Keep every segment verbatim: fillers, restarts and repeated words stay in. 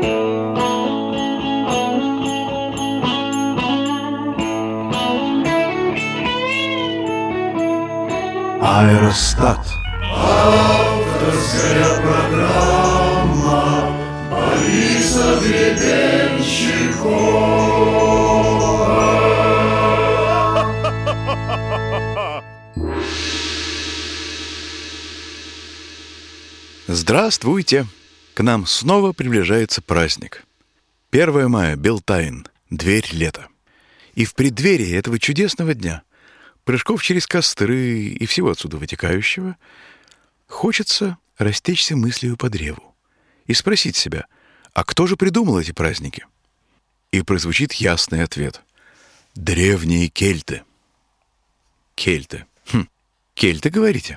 Аэростат. Авторская программа Бориса Гребенщикова. Здравствуйте! К нам снова приближается праздник. первое мая, Белтайн, дверь лета. И в преддверии этого чудесного дня, прыжков через костры и всего отсюда вытекающего, хочется растечься мыслью по древу и спросить себя, а кто же придумал эти праздники? И прозвучит ясный ответ. Древние кельты. Кельты. Хм, кельты, говорите?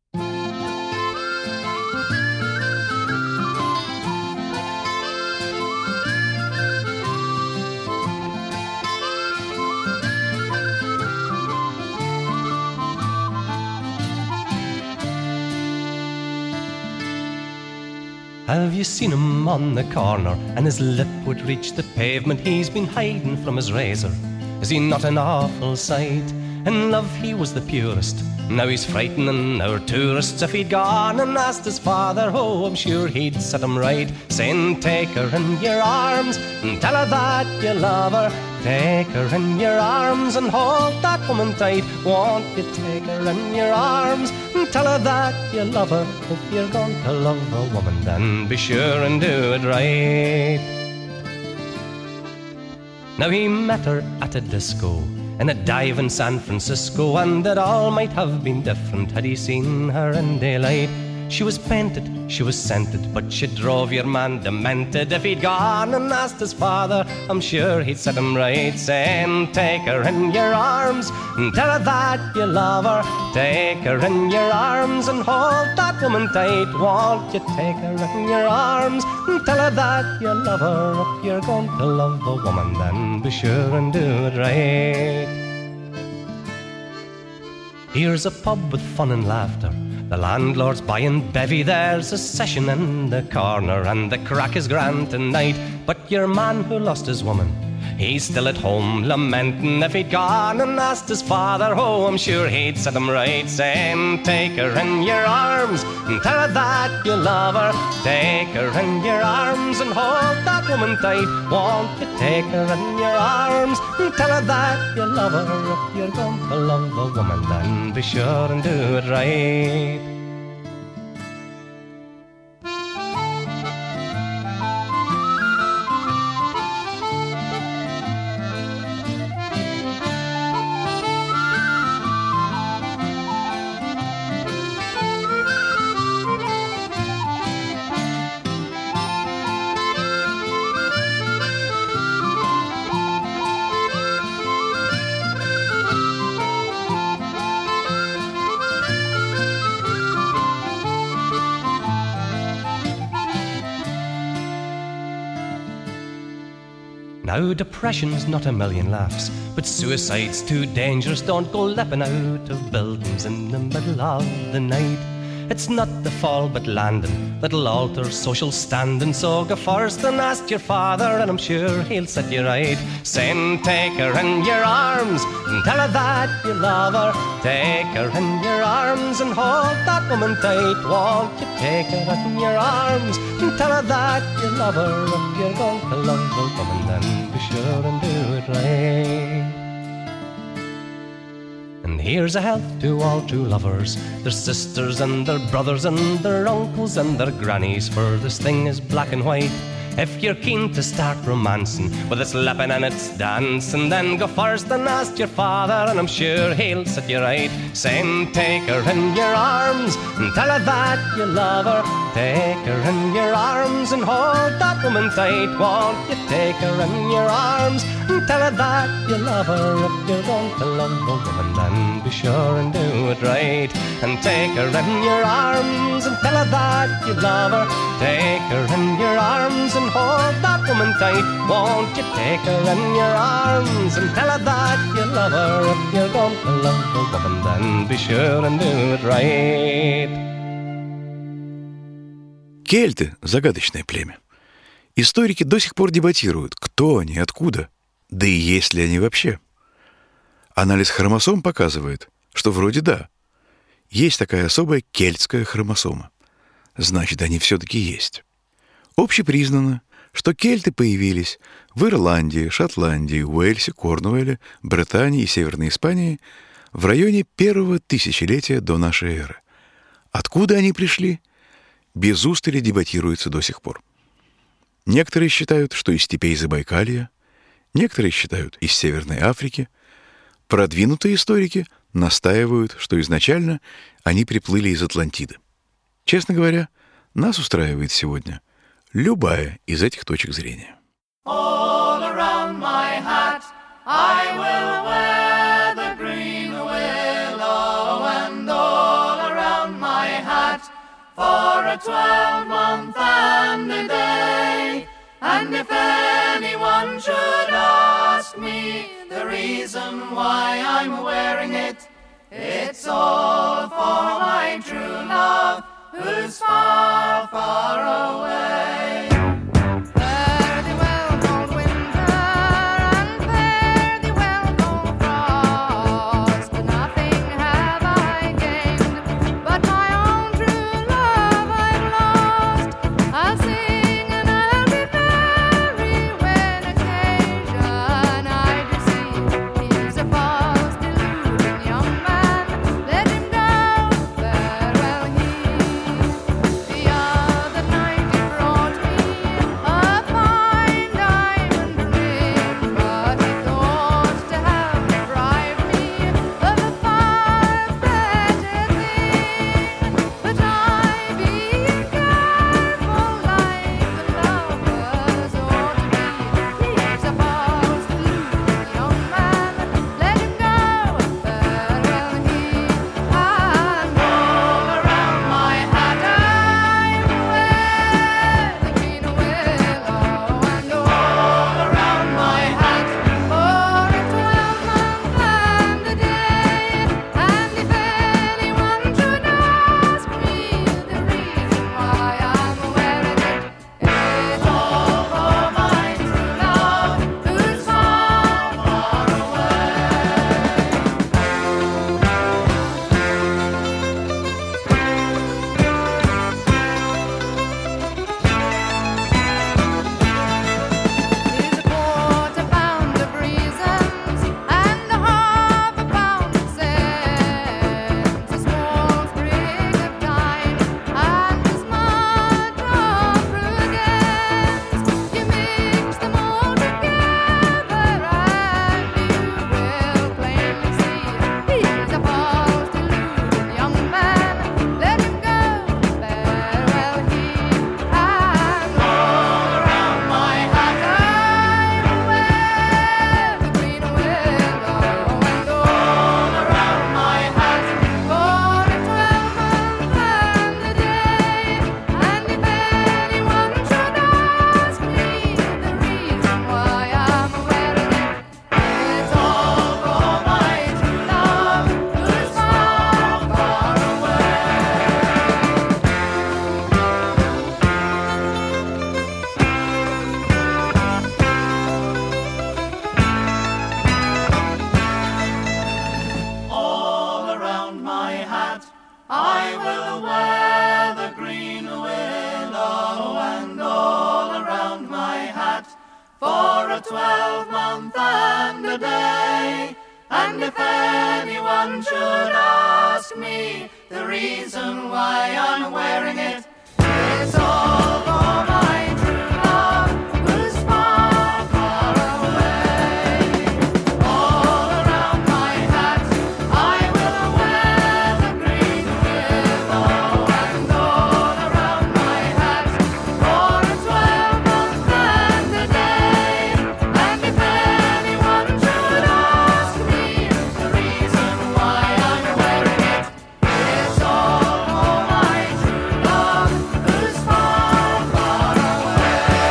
Have you seen him on the corner, and his lip would reach the pavement? He's been hiding from his razor. Is he not an awful sight? In love he was the purest. Now he's frightening our tourists. If he'd gone and asked his father, oh, I'm sure he'd set him right, saying, take her in your arms and tell her that you love her. Take her in your arms and hold that woman tight. Won't you take her in your arms and tell her that you love her? If you're going to love a woman, then be sure and do it right. Now he met her at a disco in a dive in San Francisco, and it all might have been different had he seen her in daylight. She was painted, she was scented, but she drove your man demented. If he'd gone and asked his father, I'm sure he'd set him right, saying, take her in your arms and tell her that you love her. Take her in your arms and hold that woman tight. Won't you take her in your arms and tell her that you love her? If you're going to love a woman, then be sure and do it right. Here's a pub with fun and laughter. The landlord's buying bevy, there's a session in the corner, and the crack is grand tonight. But your man who lost his woman, he's still at home lamenting. If he'd gone and asked his father, oh, I'm sure he'd set him right, saying, take her in your arms and tell her that you love her. Take her in your arms and hold that woman tight. Won't you take her in your arms and tell her that you love her? If you're going to love a woman, then be sure and do it right. Now depression's not a million laughs, but suicide's too dangerous. Don't go leaping out of buildings in the middle of the night. It's not the fall but landing that'll alter social standing. So go first and ask your father, and I'm sure he'll set you right, saying, take her in your arms and tell her that you love her. Take her in your arms and hold that woman tight. Won't you take her in your arms and tell her that you love her? If you're going to love a woman, then be sure and do it right. And here's a health to all true lovers, their sisters and their brothers and their uncles and their grannies, for this thing is black and white. If you're keen to start romancing with its leaping and its dancing, then go first and ask your father, and I'm sure he'll set you right, saying, take her in your arms and tell her that you love her. Take her in your arms and hold that woman tight. Won't you take her in your arms and tell her that you love her? If you're going to love a woman, then be sure and do it right, and take her in your arms and tell her that you love her. Take her in your arms and hold that woman tight. Won't you take her in your arms and tell her that you love her? If you're going to love a woman, then be sure and do it right. Кельты — загадочное племя. Историки до сих пор дебатируют, кто они, откуда, да и есть ли они вообще. Анализ хромосом показывает, что вроде да. Есть такая особая кельтская хромосома. Значит, они все-таки есть. Общепризнано, что кельты появились в Ирландии, Шотландии, Уэльсе, Корнуэлле, Британии и Северной Испании в районе первого тысячелетия до нашей эры. Откуда они пришли, без устали дебатируется до сих пор. Некоторые считают, что из степей Забайкалья, некоторые считают из Северной Африки. Продвинутые историки настаивают, что изначально они приплыли из Атлантиды. Честно говоря, нас устраивает сегодня любая из этих точек зрения. All around my hat I will wear the green willow, and all around my hat for a twelve-month and a day. And if anyone should ask me the reason why I'm wearing it, it's all for my true love who's far, far away. Fare thee well, cold winter, and fare thee well, cold frost. Nothing have I gained, but my own true love I've lost. I'll sing and I'll be merry when occasion I do see. He's a false, deluding young man, let him go, farewell he. The other night he brought me a fine diamond ring, but he thought to have deprived me of a far better thing. But I, being careful like the lovers ought to be, he's a false, deluding young man, let him go, farewell he. And all around my hat I wear the green willow, and all around my hat for a twelve-month and a day. And if anyone should ask me the reason why I'm wearing it, it's all for my true love who's far, far Here's a quarter pound of reasons and a half a pound of sense, a small sprig of thyme and a smudge of prudence. You mix them all together and you will plainly see he's a false, deluding young man. Let him go, farewell he. And all around my hat I wear the green willow, and all around my hat for a twelve-month and a day. And if anyone should ask me the reason why I'm wearing it, it's all for my true love who's far, far away. All around my hat I will wear the green willow, and all around my hat for a twelve-month and a day. And if anyone should ask me the reason why I'm wearing it, it's all for my true love who's far, far away. All around my hat I will wear the green willow, and all around my hat for a twelve-month and a day. And if anyone should ask me the reason why I'm wearing it, it's all for my true love who's far, far away.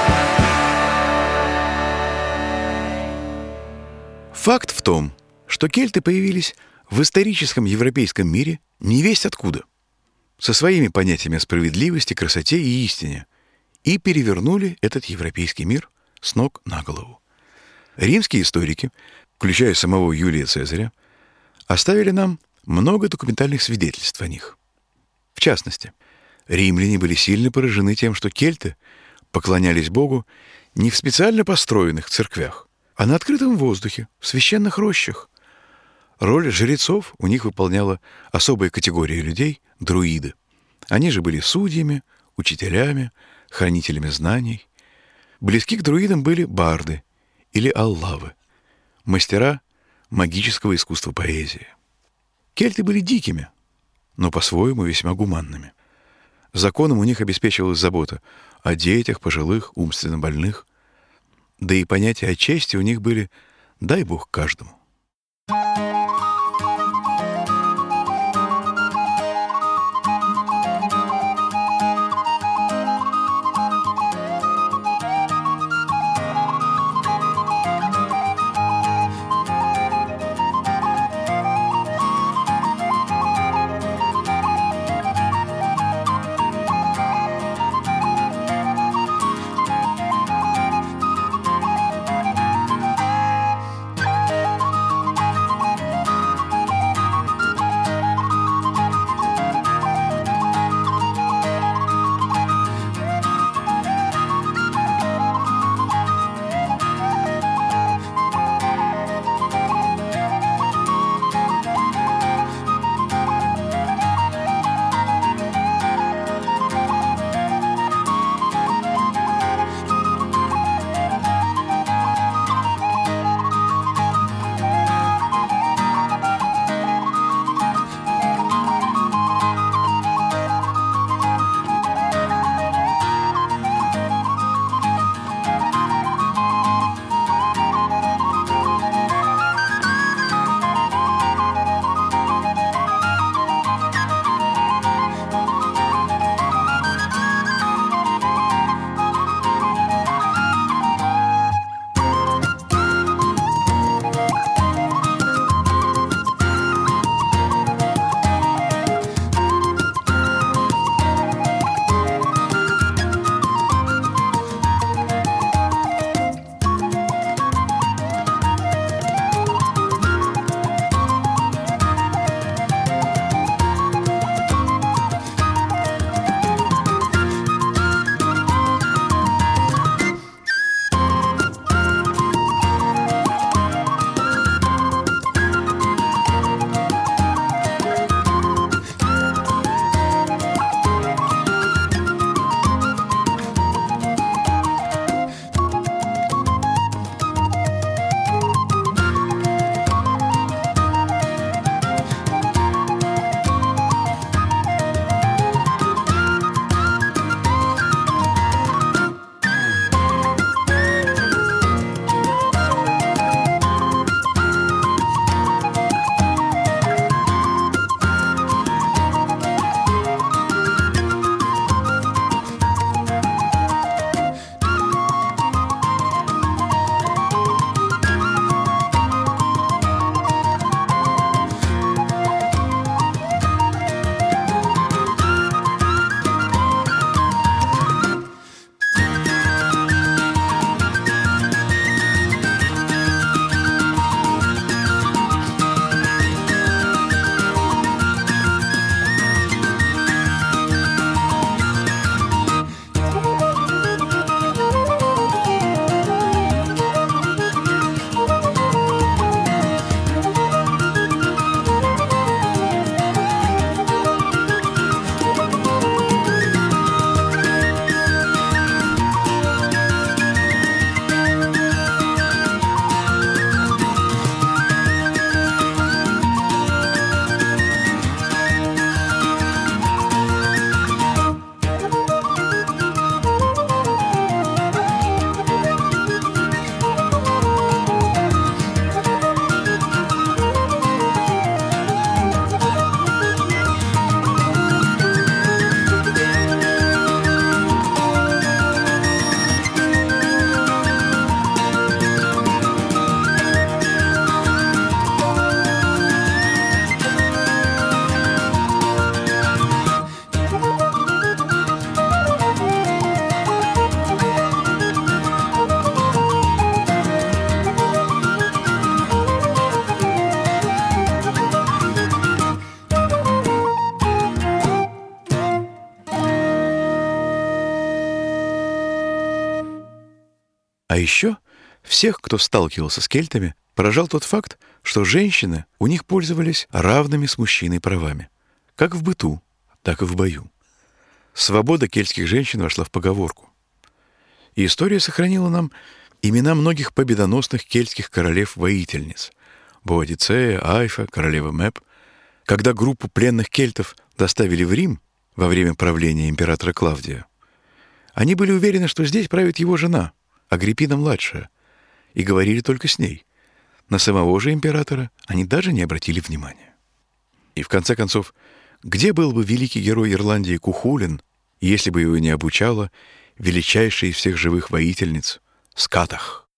Факт в том, что кельты появились в историческом европейском мире невесть откуда, со своими понятиями о справедливости, красоте и истине, и перевернули этот европейский мир с ног на голову. Римские историки, включая самого Юлия Цезаря, оставили нам много документальных свидетельств о них. В частности, римляне были сильно поражены тем, что кельты поклонялись Богу не в специально построенных церквях, а на открытом воздухе, в священных рощах. Роль жрецов у них выполняла особая категория людей – друиды. Они же были судьями, учителями, хранителями знаний. Близки к друидам были барды или аллавы, мастера магического искусства поэзии. Кельты были дикими, но по-своему весьма гуманными. Законом у них обеспечивалась забота о детях, пожилых, умственно больных. Да и понятия о чести у них были «дай Бог каждому». А еще всех, кто сталкивался с кельтами, поражал тот факт, что женщины у них пользовались равными с мужчиной правами. Как в быту, так и в бою. Свобода кельтских женщин вошла в поговорку. И история сохранила нам имена многих победоносных кельтских королев-воительниц. Боадицея, Айфа, королева Мэп. Когда группу пленных кельтов доставили в Рим во время правления императора Клавдия, они были уверены, что здесь правит его жена, Агриппина-младшая, и говорили только с ней. На самого же императора они даже не обратили внимания. И в конце концов, где был бы великий герой Ирландии Кухулин, если бы его не обучала величайшая из всех живых воительниц Скатах?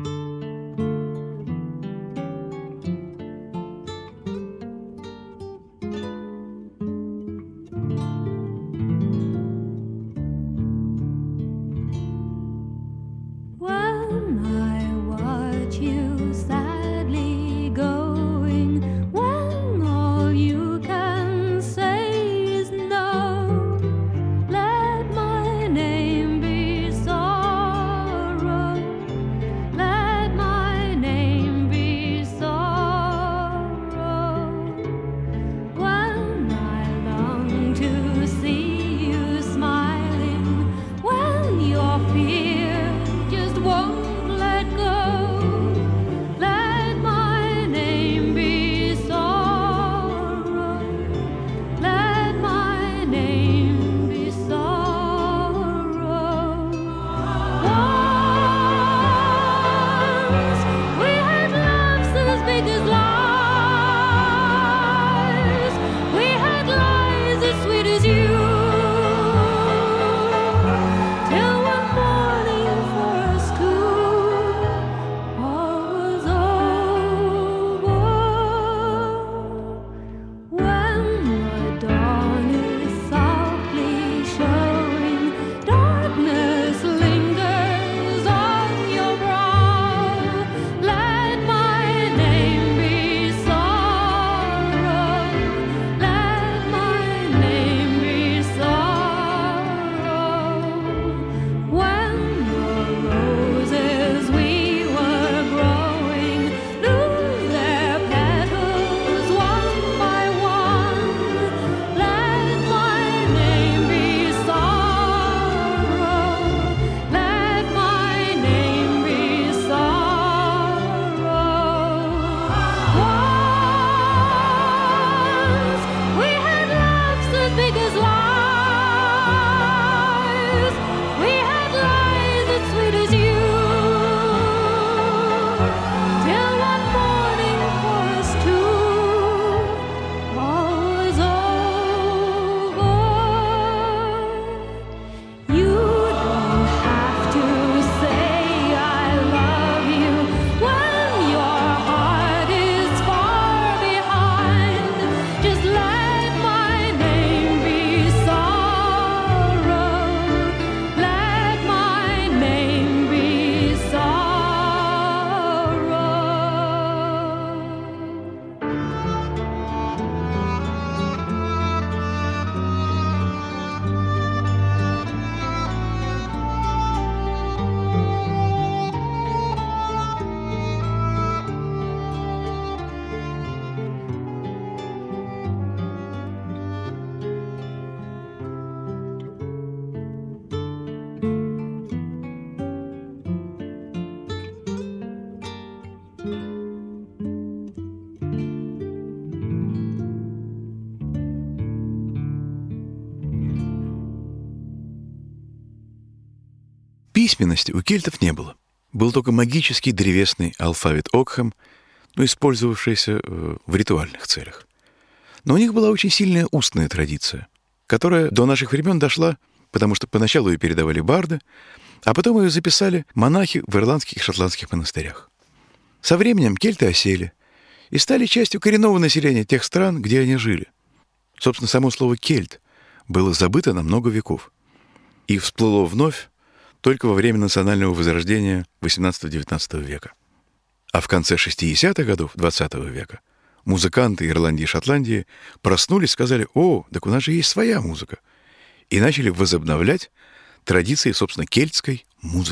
Письменности у кельтов не было. Был только магический древесный алфавит Окхэм, но использовавшийся в ритуальных целях. Но у них была очень сильная устная традиция, которая до наших времен дошла, потому что поначалу ее передавали барды, а потом ее записали монахи в ирландских и шотландских монастырях. Со временем кельты осели и стали частью коренного населения тех стран, где они жили. Собственно, само слово «кельт» было забыто на много веков и всплыло вновь только во время национального возрождения восемнадцатого-девятнадцатого века. А в конце шестидесятых годов двадцатого века музыканты Ирландии и Шотландии проснулись и сказали: «О, так у нас же есть своя музыка», и начали возобновлять традиции, собственно, кельтской музыки.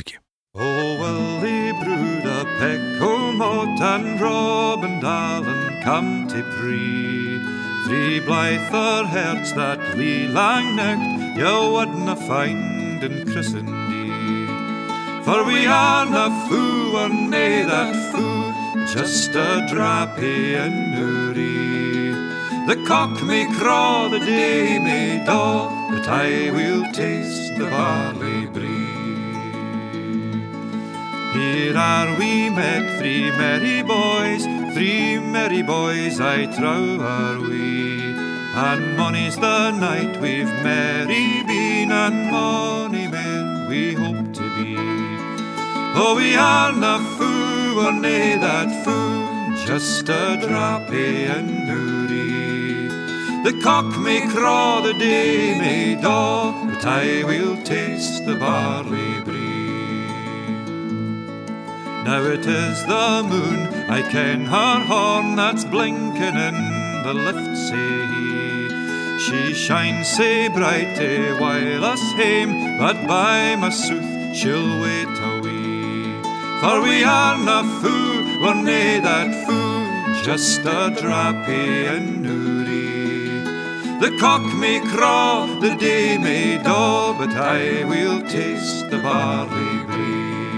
O Willie Bruda, Peck o Mott, and Robin Dallen come to pree. Three blither herds that lie lang necht, you wadna find in Christendie. For we are na foo, or nae that foo, just a drappy and nuri. The cock may craw, the day may daw, but I will taste the barley brie. Here are we met, three merry boys, three merry boys, I trow are we. And mony's the night we've merry been, and mony men we hope to be. Oh, we are na foo, or nae that foo, just a drappy and nuri. The cock may craw, the day may daw, but I will taste the barley brie. Now it is the moon, I ken her horn, that's blinking in the lift, say he. She shines sae bright to while us hame, but by my sooth she'll wait a wee. For we are na foo, or nae that foo, just a drappy and nuri. The cock may craw, the day may daw, but I will taste the barley brie.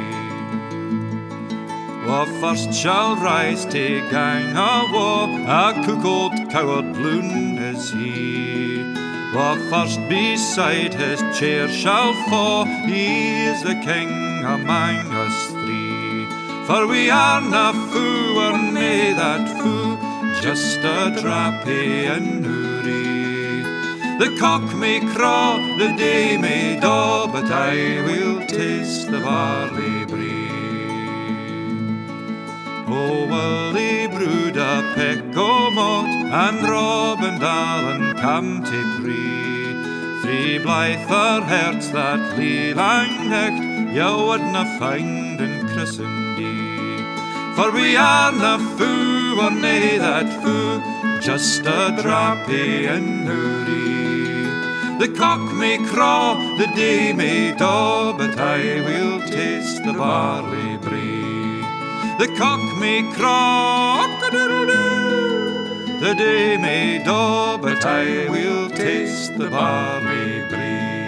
Wha first shall rise to gang a war, a cuckold coward loon is he. Wha first beside his chair shall fall, he is the king among us three. For we are na foo, or nae that foo, just a drappy and nuri. The cock may craw, the day may daw, but I will taste the barley brie. O Willie Bruda, Peck o Mott, and Robin Dallen come to pree. Three blither herds that lie lang necht, you wadna find in Christendie. For we are na foo, or nae that foo, just a drappy and nuri. The cock may craw, the day may daw, but I will taste the barley brie. The cock may craw, the day may daw, but I will taste the barley brie.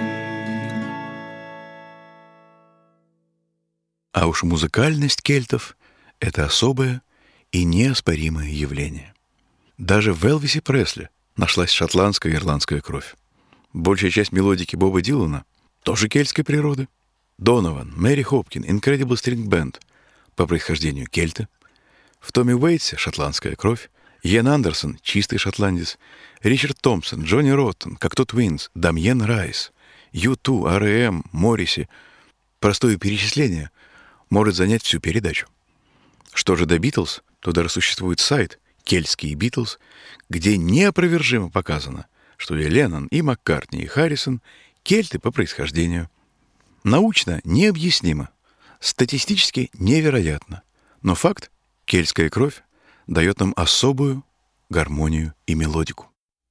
А уж музыкальность кельтов — это особое и неоспоримое явление. Даже в Элвисе Пресли нашлась шотландская и ирландская кровь. Большая часть мелодики Боба Дилана тоже кельтской природы. Донован, Мэри Хопкин, Incredible String Band — по происхождению кельты. В Томми Уэйтсе шотландская кровь. Йен Андерсон — чистый шотландец. Ричард Томпсон, Джонни Роттон, Cocteau Twins, Дамьен Райс, ю ту, ар и эм, Морриси. Простое перечисление может занять всю передачу. Что же до Битлз, то даже существует сайт «Кельтские Битлз», где неопровержимо показано, что и Леннон, и Маккартни, и Харрисон — кельты по происхождению. Научно необъяснимо. Статистически невероятно, но факт — кельтская кровь дает нам особую гармонию и мелодику.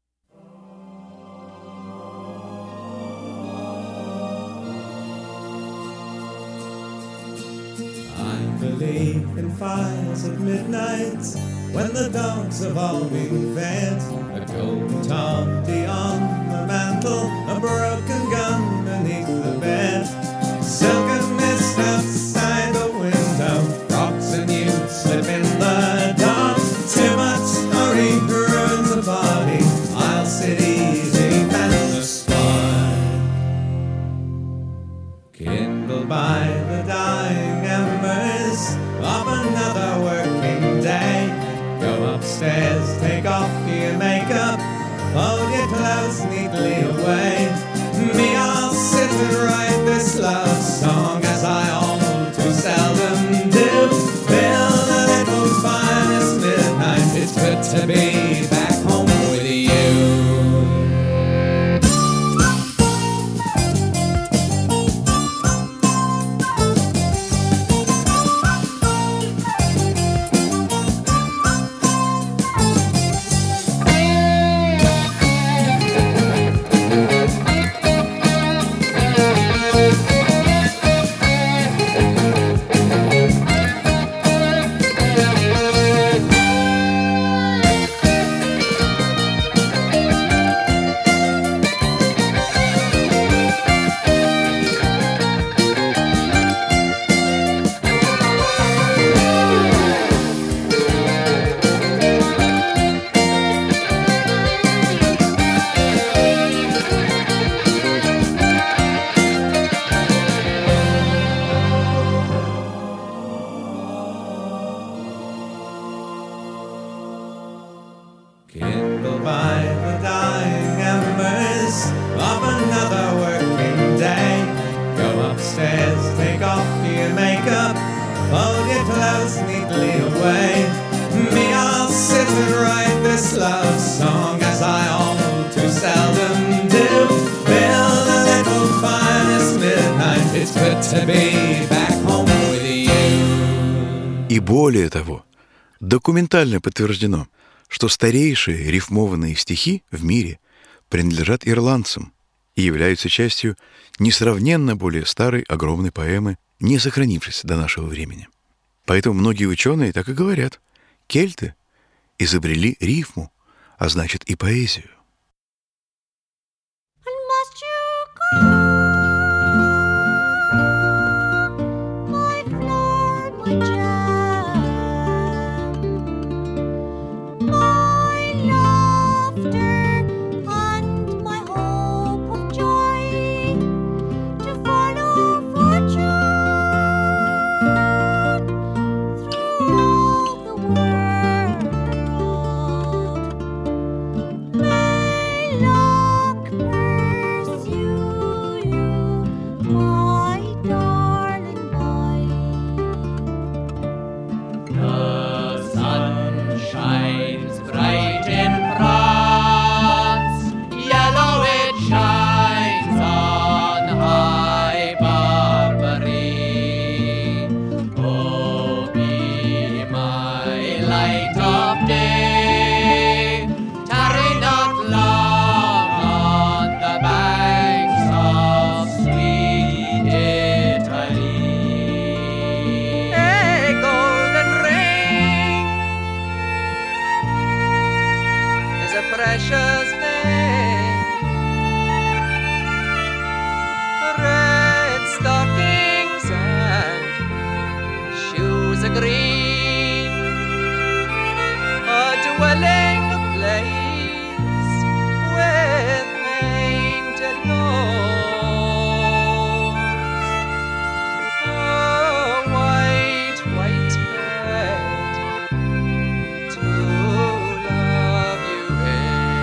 I believe in fires at midnight, when the dogs have all been fed. A golden toddy on the mantle, a broken gun beneath the bed. Silken mist outside the window, frogs and you slip in the dark. Too much hurry ruins the body, I'll sit easy and the spark. Kindled by the dying embers of another working day, go upstairs, take off your makeup, fold your clothes neatly away. Me clouds neatly away. Me, I'll sit and write this love song as I all too seldom do. Build a little fire this midnight. It's good to be back home with you. И более того, документально подтверждено, что старейшие рифмованные стихи в мире принадлежат ирландцам и являются частью несравненно более старой огромной поэмы, не сохранившейся до нашего времени. Поэтому многие ученые так и говорят: кельты изобрели рифму, а значит и поэзию. Precious thing, red stockings and shoes of green, a dwelling place with painted walls, a white, white bed to love you in.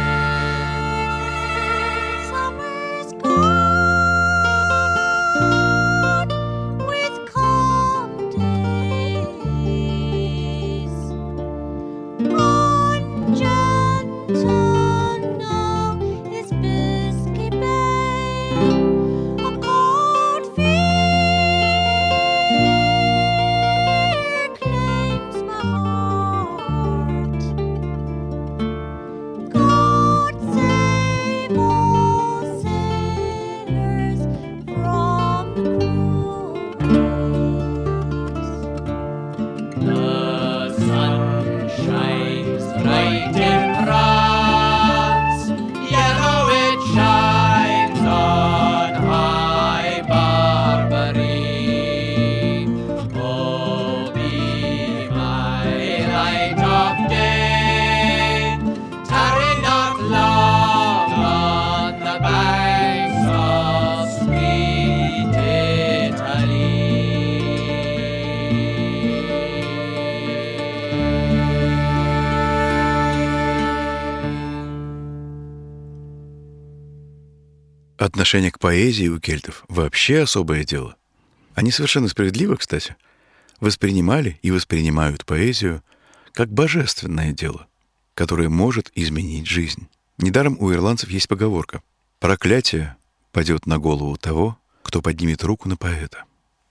Отношение к поэзии у кельтов вообще особое дело. Они совершенно справедливо, кстати, воспринимали и воспринимают поэзию как божественное дело, которое может изменить жизнь. Недаром у ирландцев есть поговорка: «Проклятие падет на голову того, кто поднимет руку на поэта».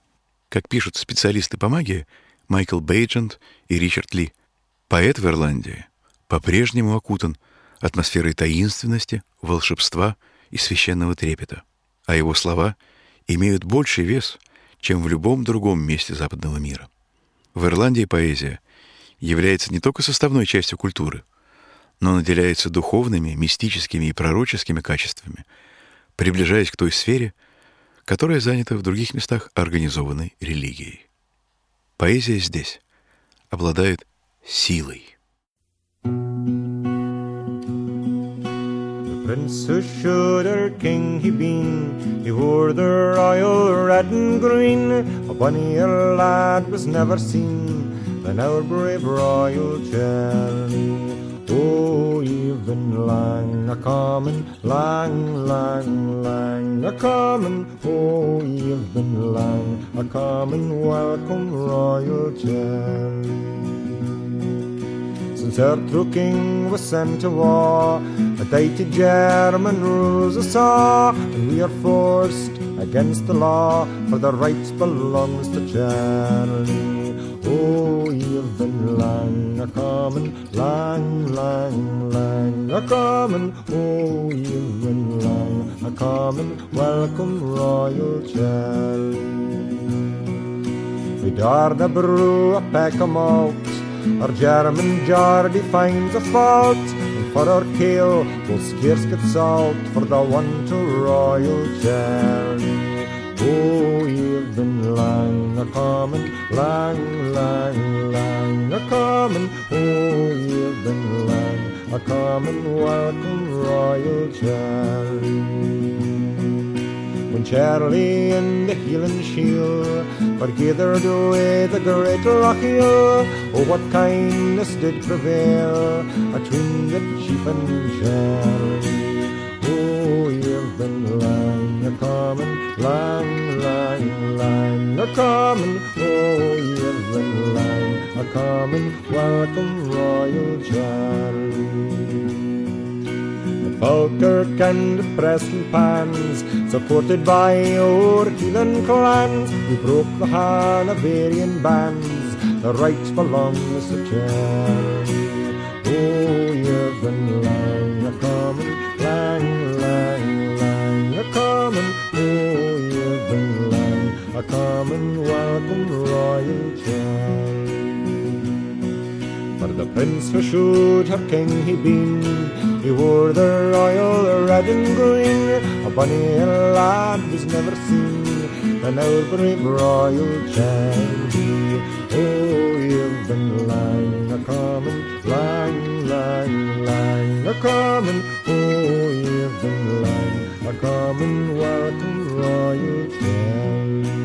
Как пишут специалисты по магии Майкл Бейджент и Ричард Ли, поэт в Ирландии по-прежнему окутан атмосферой таинственности, волшебства и священного трепета, а его слова имеют больший вес, чем в любом другом месте западного мира. В Ирландии поэзия является не только составной частью культуры, но наделяется духовными, мистическими и пророческими качествами, приближаясь к той сфере, которая занята в других местах организованной религией. Поэзия здесь обладает силой. Prince who should our king he been, he wore the royal red and green. A bonnier lad was never seen than our brave royal Charlie. Oh, you've been lang a comin', lang, lang, lang a comin'. Oh, you've been lang a comin'. Welcome, Royal Charlie. Since Arthur King was sent to war, a mighty German rules us all, and we are forced against the law, for the rights belongs to Charlie. Oh, you've been lang a comin', lang, lang, lang a comin'. Oh, you've been lang a comin'. Welcome, Royal Charlie. We dared a brew a peck of malt, our German Geordie finds a fault, and for our kale we'll scarce get salt for the one to Royal Charlie. Oh, you've been lang a comin', lang, lang, lang a comin'. Oh, you've been lang a comin'. Welcome, Royal Charlie. When Charlie and the Hieland Shield were gathered away the great Lochiel, oh, what kindness did prevail between the chief and Charlie. Oh, you've been lang a comin', lang, lang, lang a comin'. Oh, you've been lang a comin'. Welcome, Royal Charlie. Falkirk and Preston Pans, supported by our Hieland clans, we broke the Hanoverian bands, the rights belongs to Charlie. Oh, you've been lang a comin', lang, lang, lang a comin'. Oh, you've been lang a comin'. Welcome, Royal Charlie. For the prince who should have king he been, he wore the royal red and green, a bonny lad was never seen than our brave Royal Charlie. Oh, you've been lang a comin', lang, lang, lang a comin'. Oh, you've been lang a comin'. Welcome, Royal Charlie.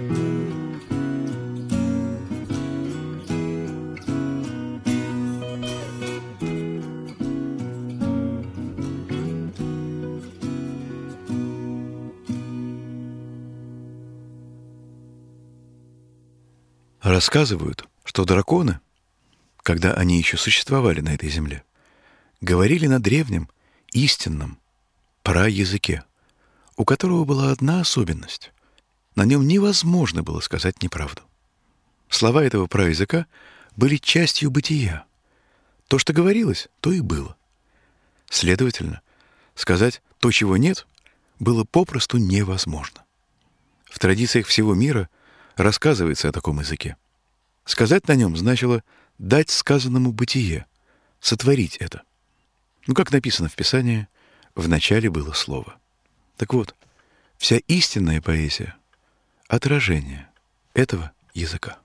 Рассказывают, что драконы, когда они еще существовали на этой земле, говорили на древнем, истинном праязыке, у которого была одна особенность. На нем невозможно было сказать неправду. Слова этого праязыка были частью бытия. То, что говорилось, то и было. Следовательно, сказать то, чего нет, было попросту невозможно. В традициях всего мира рассказывается о таком языке. Сказать на нем значило дать сказанному бытие, сотворить это. Ну, как написано в Писании, в начале было слово. Так вот, вся истинная поэзия — отражение этого языка.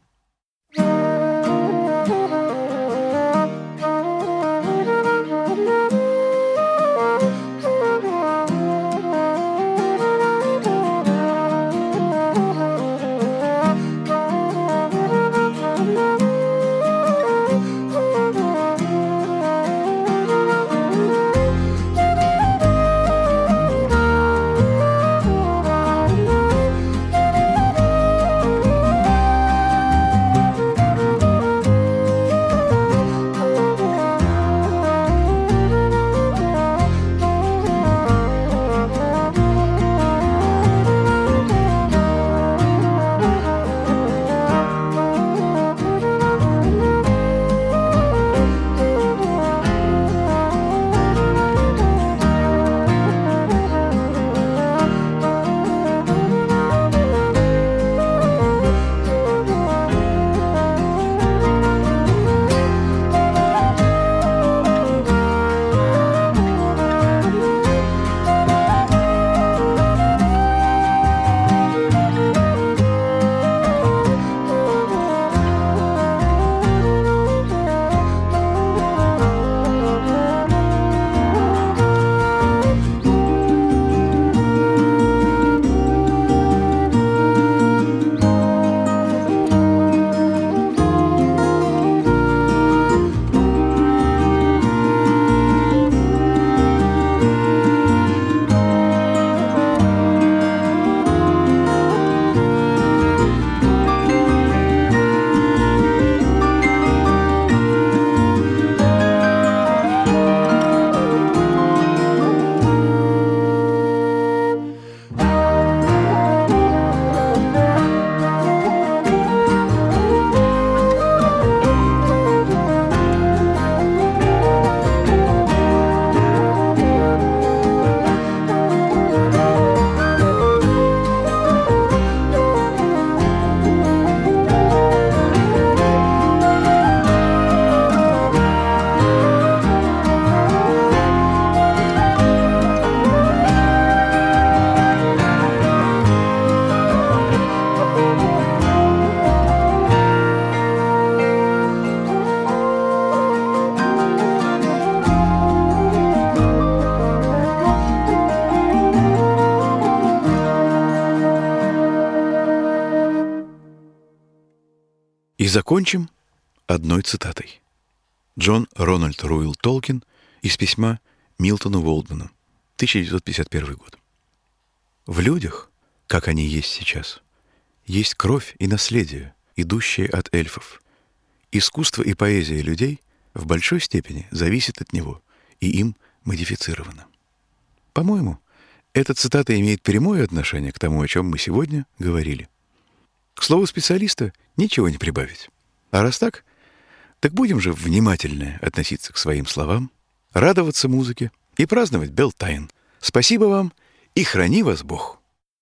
И закончим одной цитатой. Джон Рональд Руэлл Толкин из письма Милтону Волдману, тысяча девятьсот пятьдесят первый год. В людях, как они есть сейчас, есть кровь и наследие, идущие от эльфов. Искусство и поэзия людей в большой степени зависят от него и им модифицировано. По-моему, эта цитата имеет прямое отношение к тому, о чем мы сегодня говорили. К слову специалиста ничего не прибавить. А раз так, так будем же внимательно относиться к своим словам, радоваться музыке и праздновать Белтайн. Спасибо вам и храни вас Бог!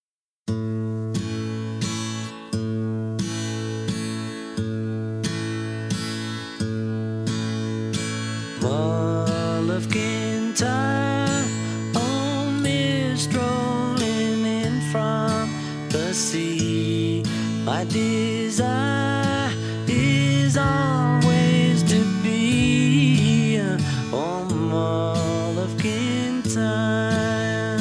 Mull of Kintyre, oh, mist rolling in from the sea. My desire is always to be oh, Mull of Kintyre.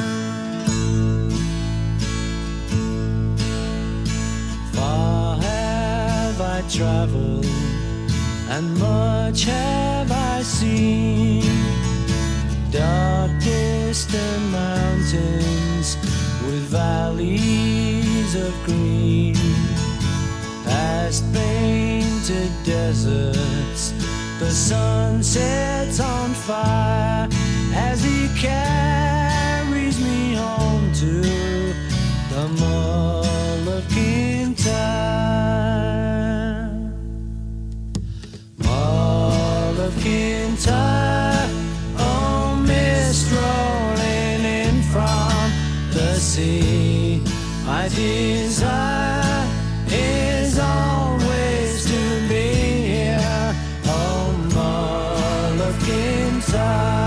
Far have I traveled, and much have I seen. Dark distant mountains with valleys of green, past painted deserts, the sun sets on fire as he carries me home to the Mull of Kintyre. Mull of Kintyre, oh, mist rolling in from the sea. My desire is always to be here, oh, Mull of Kintyre.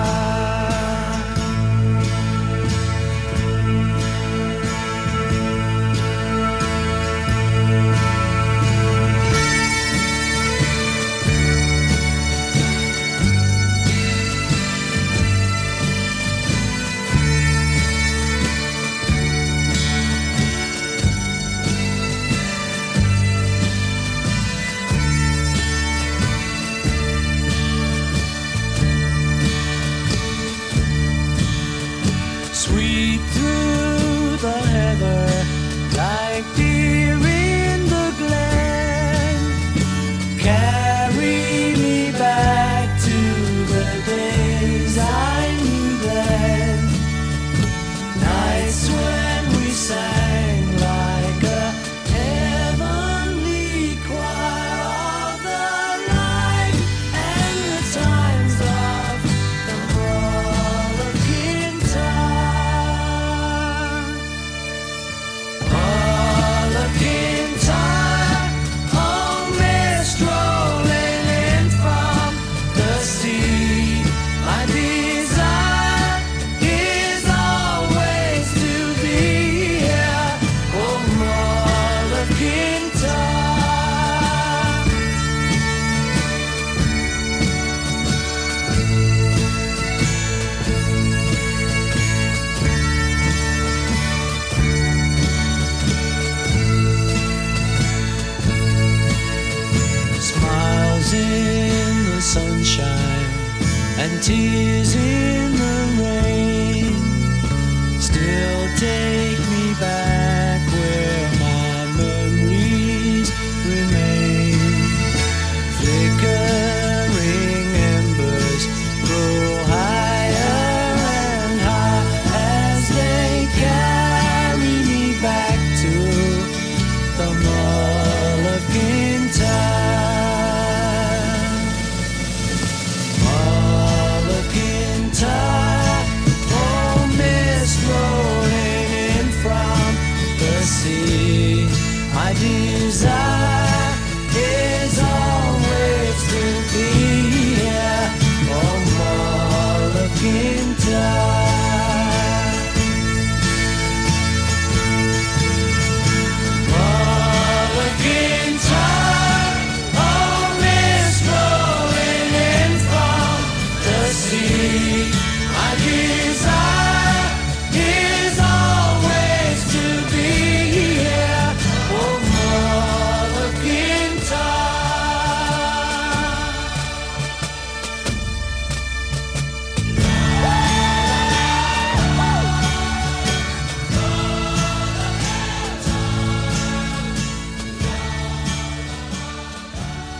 Sweep through the heather like deer in the glen. Carry me back to the days I knew then. Nights when we sang like a heavenly choir of the light, and the times of the Mull of Kintyre. Mull of Kintyre, oh, mist rolling in from the sea. My desire is always to be here, oh, Mull of Kintyre. Smiles in the sunshine and tears in the rain still take me back where my memories remain. Flickering embers grow higher and high as they carry me back to the Mull of Kintyre. Mull of Kintyre.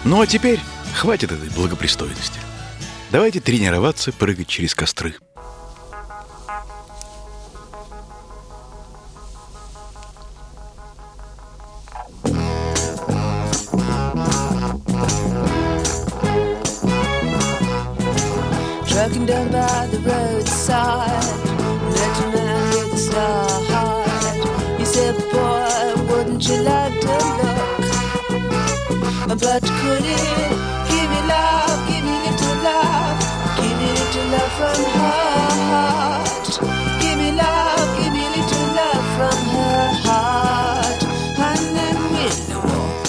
Ну а теперь хватит этой благопристойности. Давайте тренироваться прыгать через костры. Trucking down by the roadside, met a man with a star heart. He said, boy, wouldn't you like to look? But could it give me love, give me little love, give me little love from her heart? Give me love, give me little love from her heart. And then we'll walk.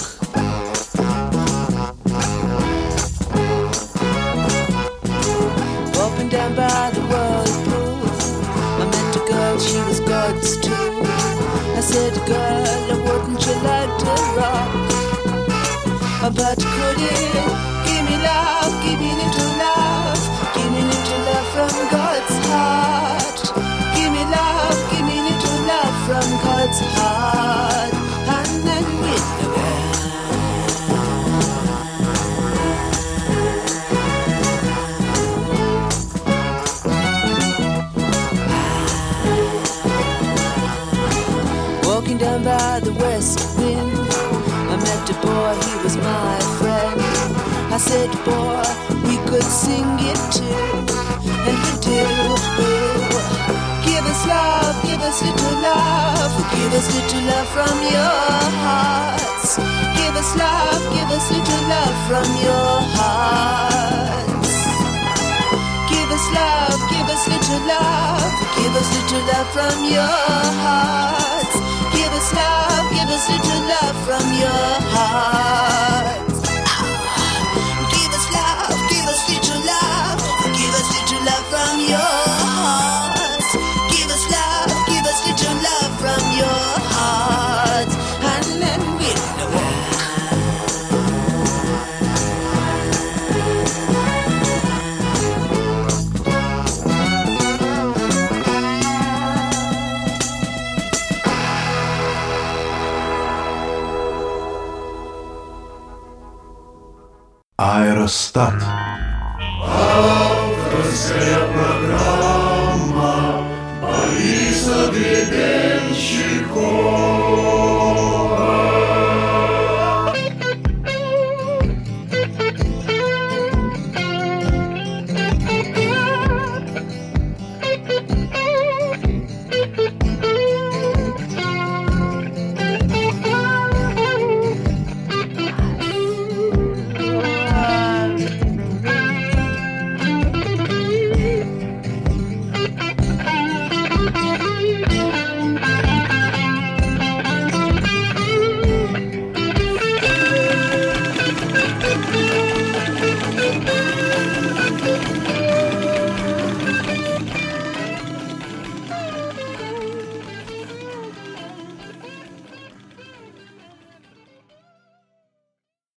Walking down by the whirlpool, I met a girl, she was God's tool. I said, girl, wouldn't you like to rock? But could it give me love, give me little love, give me little love from God's heart? Give me love, give me little love from God's heart. And then we'll walking down by the west wind, I met a boy, he was my friend. I said, boy, we could sing it too, and we do. Give us love, give us little love, give us little love from your hearts. Give us love, give us little love from your hearts. Give us love, give us little love, give us little love from your hearts. Give us love, give us little love from your hearts. Give us love, give us little love, give us little love from your hearts. Give us love, give us little love from your hearts. And then we'll walk. Аэростат. Авторская программа Бориса Гребенщикова.